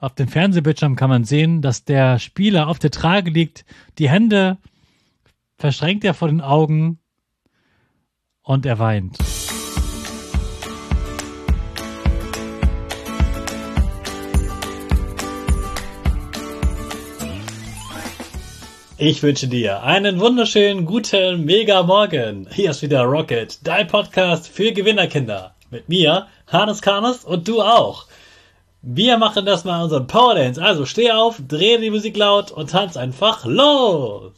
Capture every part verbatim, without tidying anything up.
Auf dem Fernsehbildschirm kann man sehen, dass der Spieler auf der Trage liegt, die Hände verschränkt er vor den Augen und er weint. Ich wünsche dir einen wunderschönen, guten, mega Morgen. Hier ist wieder Rocket, dein Podcast für Gewinnerkinder. Mit mir, Hannes Karnes und du auch. Wir machen das mal unseren Power Dance. Also steh auf, dreh die Musik laut und tanz einfach los.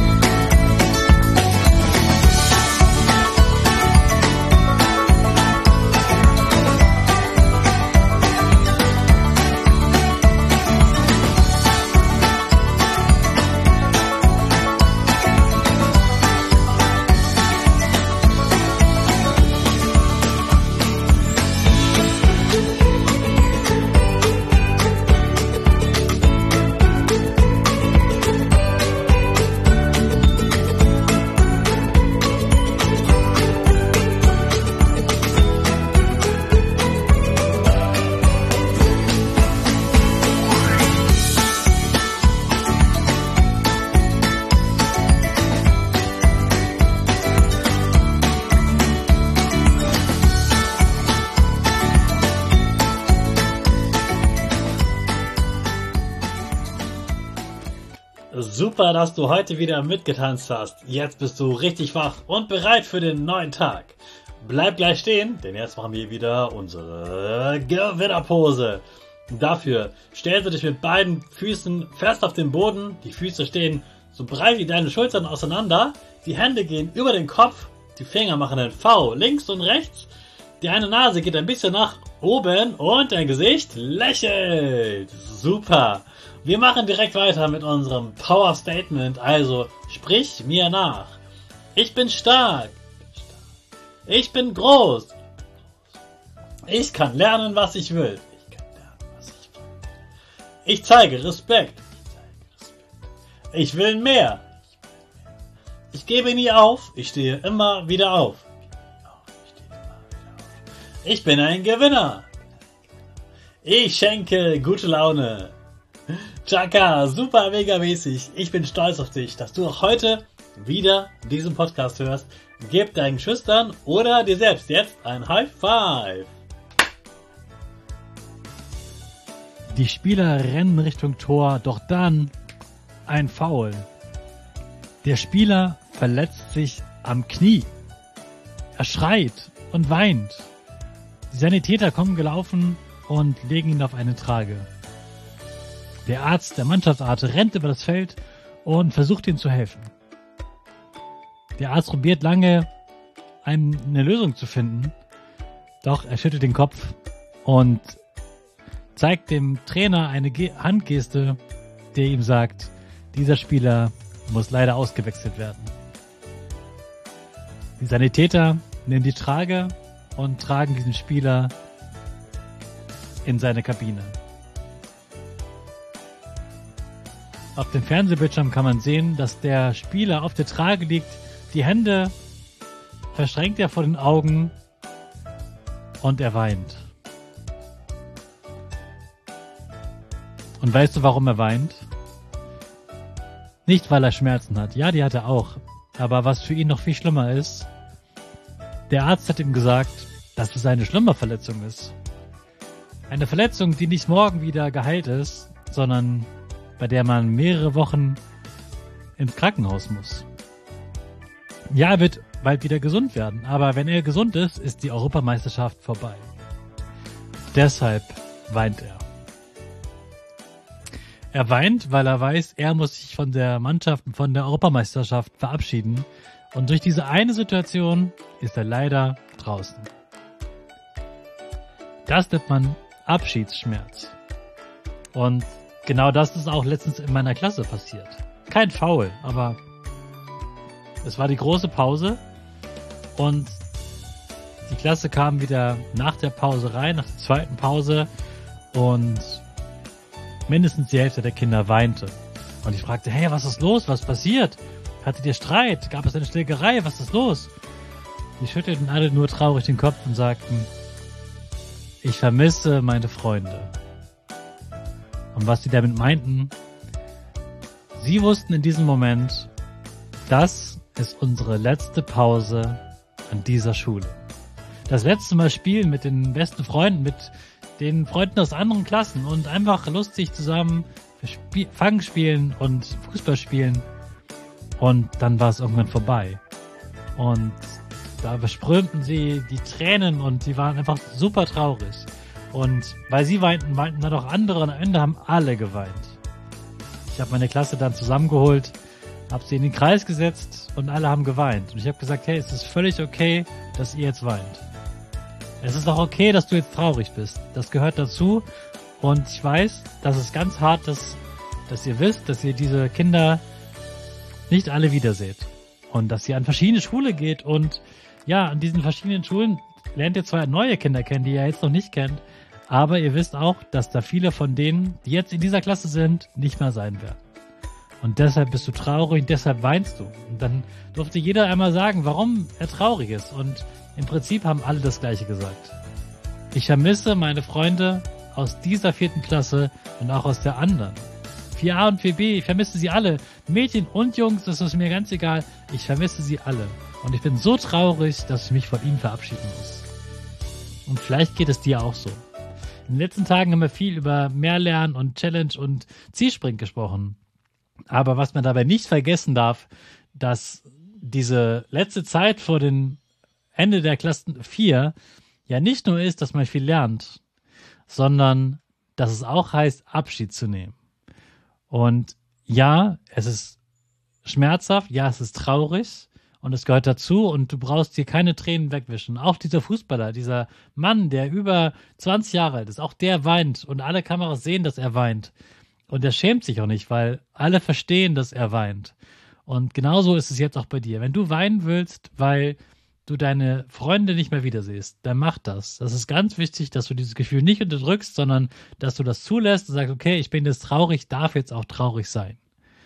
Super, dass du heute wieder mitgetanzt hast. Jetzt bist du richtig wach und bereit für den neuen Tag. Bleib gleich stehen, denn jetzt machen wir wieder unsere Gewinnerpose. Dafür stellst du dich mit beiden Füßen fest auf den Boden. Die Füße stehen so breit wie deine Schultern auseinander. Die Hände gehen über den Kopf. Die Finger machen ein V links und rechts. Die eine Nase geht ein bisschen nach oben und dein Gesicht lächelt. Super. Wir machen direkt weiter mit unserem Power Statement, also sprich mir nach. Ich bin stark. Ich bin groß. Ich kann lernen, was ich will. Ich zeige Respekt. Ich will mehr. Ich gebe nie auf. Ich stehe immer wieder auf. Ich bin ein Gewinner. Ich schenke gute Laune. Chaka, super mega mäßig. Ich bin stolz auf dich, dass du auch heute wieder diesen Podcast hörst. Gib deinen Schüchtern oder dir selbst jetzt ein High Five. Die Spieler rennen Richtung Tor, doch dann ein Foul. Der Spieler verletzt sich am Knie. Er schreit und weint. Die Sanitäter kommen gelaufen und legen ihn auf eine Trage. Der Arzt, der Mannschaftsarzt, rennt über das Feld und versucht ihm zu helfen. Der Arzt probiert lange, eine Lösung zu finden, doch er schüttelt den Kopf und zeigt dem Trainer eine Handgeste, der ihm sagt, dieser Spieler muss leider ausgewechselt werden. Die Sanitäter nehmen die Trage und tragen diesen Spieler in seine Kabine. Auf dem Fernsehbildschirm kann man sehen, dass der Spieler auf der Trage liegt, die Hände verschränkt er vor den Augen und er weint. Und weißt du, warum er weint? Nicht, weil er Schmerzen hat. Ja, die hat er auch. Aber was für ihn noch viel schlimmer ist, der Arzt hat ihm gesagt, dass es eine Schlummerverletzung ist. Eine Verletzung, die nicht morgen wieder geheilt ist, sondern bei der man mehrere Wochen ins Krankenhaus muss. Ja, er wird bald wieder gesund werden, aber wenn er gesund ist, ist die Europameisterschaft vorbei. Deshalb weint er. Er weint, weil er weiß, er muss sich von der Mannschaft und von der Europameisterschaft verabschieden und durch diese eine Situation ist er leider draußen. Das nennt man Abschiedsschmerz. Und genau das ist auch letztens in meiner Klasse passiert. Kein Foul, aber es war die große Pause und die Klasse kam wieder nach der Pause rein, nach der zweiten Pause und mindestens die Hälfte der Kinder weinte. Und ich fragte, hey, was ist los? Was passiert? Hattet ihr Streit? Gab es eine Schlägerei? Was ist los? Die schüttelten alle nur traurig den Kopf und sagten, ich vermisse meine Freunde. Und was sie damit meinten, sie wussten in diesem Moment, das ist unsere letzte Pause an dieser Schule. Das letzte Mal spielen mit den besten Freunden, mit den Freunden aus anderen Klassen und einfach lustig zusammen Spie- Fang spielen und Fußball spielen. Und dann war es irgendwann vorbei. Und da beströmten sie die Tränen und sie waren einfach super traurig. Und weil sie weinten, weinten dann auch andere und am Ende haben alle geweint. Ich habe meine Klasse dann zusammengeholt, habe sie in den Kreis gesetzt und alle haben geweint. Und ich habe gesagt, hey, es ist völlig okay, dass ihr jetzt weint. Es ist auch okay, dass du jetzt traurig bist. Das gehört dazu. Und ich weiß, dass es ganz hart ist, dass ihr wisst, dass ihr diese Kinder nicht alle wiederseht. Und dass ihr an verschiedene Schulen geht. Und ja, an diesen verschiedenen Schulen lernt ihr zwar neue Kinder kennen, die ihr jetzt noch nicht kennt. Aber ihr wisst auch, dass da viele von denen, die jetzt in dieser Klasse sind, nicht mehr sein werden. Und deshalb bist du traurig und deshalb weinst du. Und dann durfte jeder einmal sagen, warum er traurig ist. Und im Prinzip haben alle das Gleiche gesagt. Ich vermisse meine Freunde aus dieser vierten Klasse und auch aus der anderen. vier a und vier b, ich vermisse sie alle. Mädchen und Jungs, das ist mir ganz egal. Ich vermisse sie alle. Und ich bin so traurig, dass ich mich von ihnen verabschieden muss. Und vielleicht geht es dir auch so. In den letzten Tagen haben wir viel über Mehrlernen und Challenge und Zielsprint gesprochen. Aber was man dabei nicht vergessen darf, dass diese letzte Zeit vor dem Ende der Klassen vier ja nicht nur ist, dass man viel lernt, sondern dass es auch heißt, Abschied zu nehmen. Und ja, es ist schmerzhaft, ja, es ist traurig und es gehört dazu und du brauchst dir keine Tränen wegwischen. Auch dieser Fußballer, dieser Mann, der über zwanzig Jahre alt ist, auch der weint und alle Kameras sehen, dass er weint. Und er schämt sich auch nicht, weil alle verstehen, dass er weint. Und genauso ist es jetzt auch bei dir. Wenn du weinen willst, weil du deine Freunde nicht mehr wiedersiehst, dann mach das. Das ist ganz wichtig, dass du dieses Gefühl nicht unterdrückst, sondern dass du das zulässt und sagst, okay, ich bin jetzt traurig, darf jetzt auch traurig sein.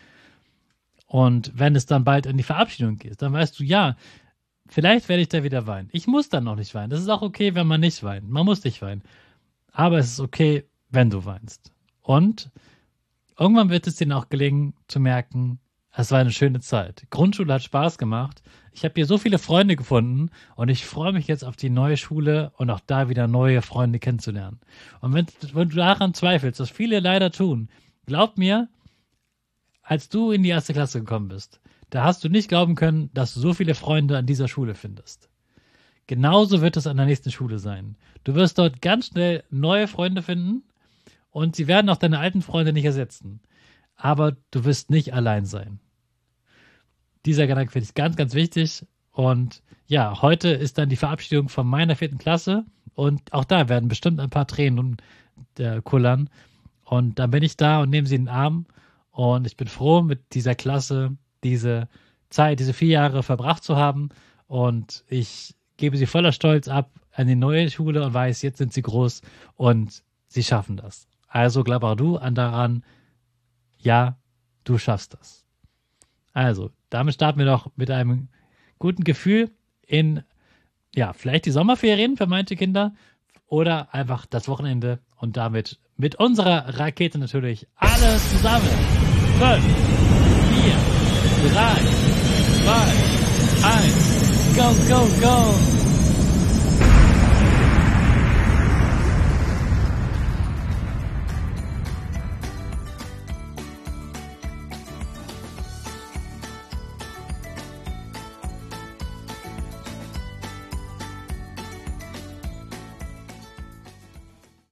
Und wenn es dann bald in die Verabschiedung geht, dann weißt du, ja, vielleicht werde ich da wieder weinen. Ich muss dann noch nicht weinen. Das ist auch okay, wenn man nicht weint. Man muss nicht weinen. Aber es ist okay, wenn du weinst. Und irgendwann wird es dir auch gelingen, zu merken, es war eine schöne Zeit. Grundschule hat Spaß gemacht. Ich habe hier so viele Freunde gefunden und ich freue mich jetzt auf die neue Schule und auch da wieder neue Freunde kennenzulernen. Und wenn, wenn du daran zweifelst, was viele leider tun, glaub mir, als du in die erste Klasse gekommen bist, da hast du nicht glauben können, dass du so viele Freunde an dieser Schule findest. Genauso wird es an der nächsten Schule sein. Du wirst dort ganz schnell neue Freunde finden und sie werden auch deine alten Freunde nicht ersetzen. Aber du wirst nicht allein sein. Dieser Gedanke finde ich ganz, ganz wichtig. Und ja, heute ist dann die Verabschiedung von meiner vierten Klasse. Und auch da werden bestimmt ein paar Tränen äh, kullern. Und dann bin ich da und nehme sie in den Arm. Und ich bin froh, mit dieser Klasse diese Zeit, diese vier Jahre verbracht zu haben. Und ich gebe sie voller Stolz ab an die neue Schule und weiß, jetzt sind sie groß und sie schaffen das. Also glaub auch du an daran, ja, du schaffst das. Also, damit starten wir doch mit einem guten Gefühl in, ja, vielleicht die Sommerferien für manche Kinder oder einfach das Wochenende und damit mit unserer Rakete natürlich alles zusammen. Fünf, vier, drei, zwei, eins, go, go, go!